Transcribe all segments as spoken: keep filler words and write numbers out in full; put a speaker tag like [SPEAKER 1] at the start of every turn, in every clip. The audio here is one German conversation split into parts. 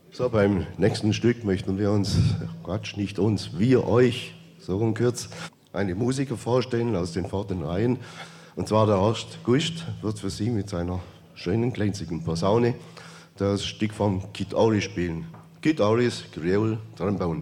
[SPEAKER 1] So, beim nächsten Stück möchten wir uns, Quatsch, nicht uns, wir euch, so rum kurz, eine Musiker vorstellen aus den vorderen Reihen. Und zwar der Horst Gust wird für Sie mit seiner schönen, glänzigen Posaune das Stück vom Kid Ory spielen. Kid Ory's Creole Trombone.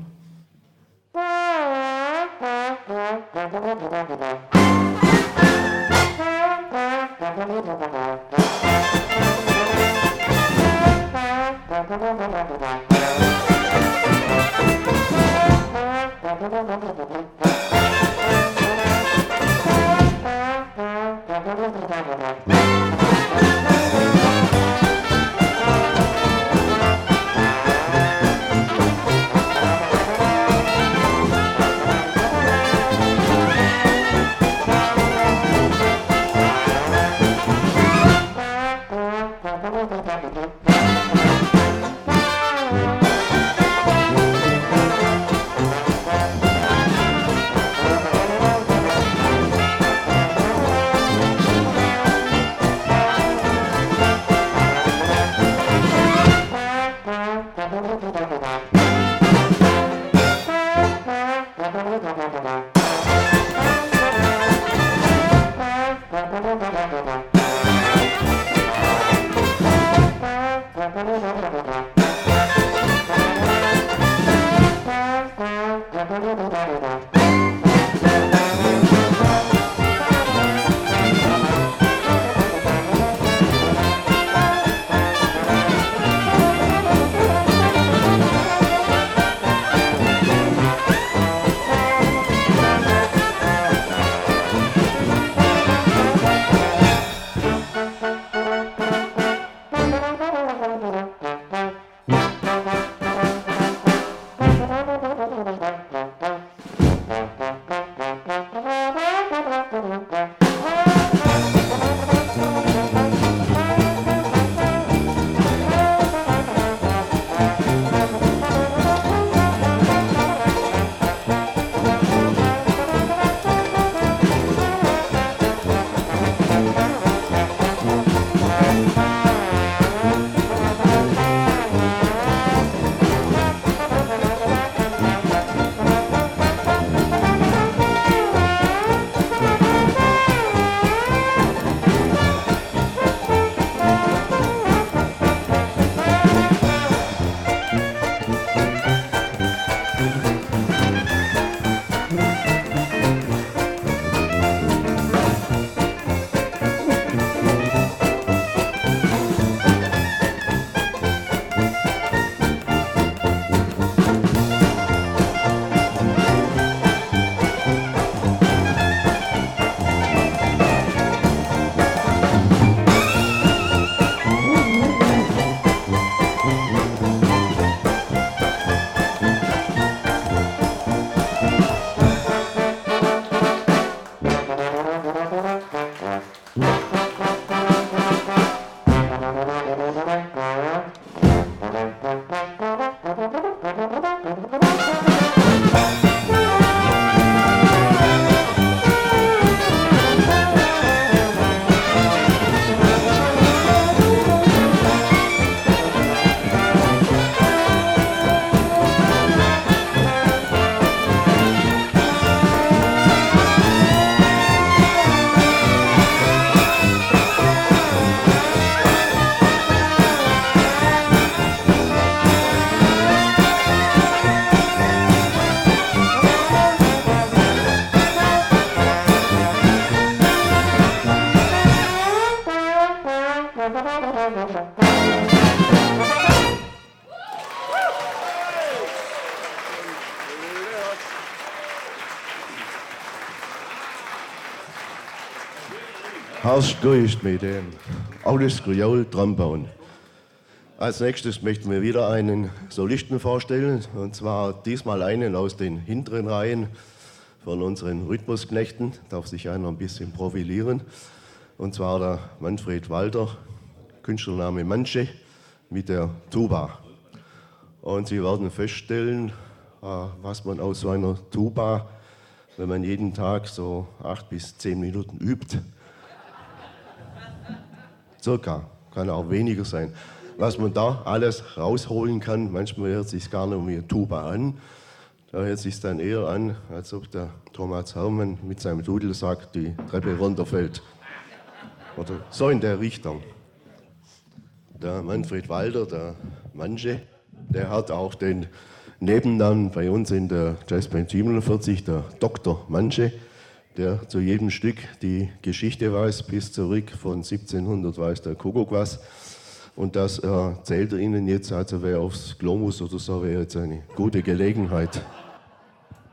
[SPEAKER 1] Horst Gust mit dem Ory's Creole Trombone. Als nächstes möchten wir wieder einen Solisten vorstellen, und zwar diesmal einen aus den hinteren Reihen von unseren Rhythmusknechten. Darf sich einer ein bisschen profilieren, und zwar der Manfred Walter, Künstlername Manche, mit der Tuba. Und Sie werden feststellen, was man aus so einer Tuba, wenn man jeden Tag so acht bis zehn Minuten übt, circa, kann auch weniger sein, was man da alles rausholen kann. Manchmal hört es sich gar nicht um eine Tuba an. Da hört es sich dann eher an, als ob der Thomas Hermann mit seinem Dudelsack die Treppe runterfällt. Oder so in der Richtung. Der Manfred Walter, der Manche, der hat auch den Nebennamen bei uns in der Jazzband siebenundvierzig, der Doktor Manche, der zu jedem Stück die Geschichte weiß, bis zurück von siebzehnhundert weiß der Kuckuck was. Und das erzählt er Ihnen jetzt, also wer aufs Klo muss oder so, wäre jetzt eine gute Gelegenheit.